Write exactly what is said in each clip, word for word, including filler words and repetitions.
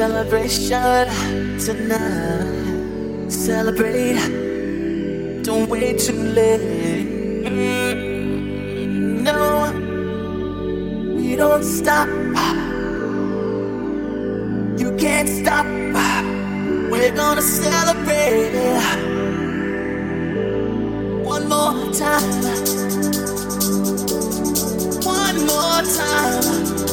Celebration tonight. Celebrate. Don't wait too late. Mm, no, we don't stop. You can't stop. We're gonna celebrate one more time. One more time.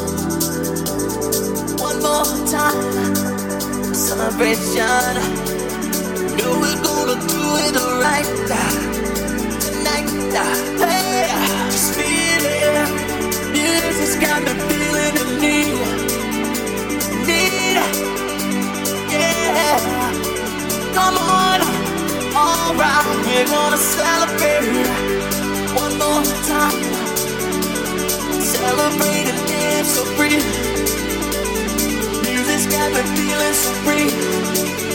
One more time. Celebration. No, we're gonna do it right tonight. Hey, just feel it. Music's got me feeling the need. Need. Yeah. Come on. Alright, we're gonna celebrate one more time. Celebrate and dance so free. Music's got me feeling so free.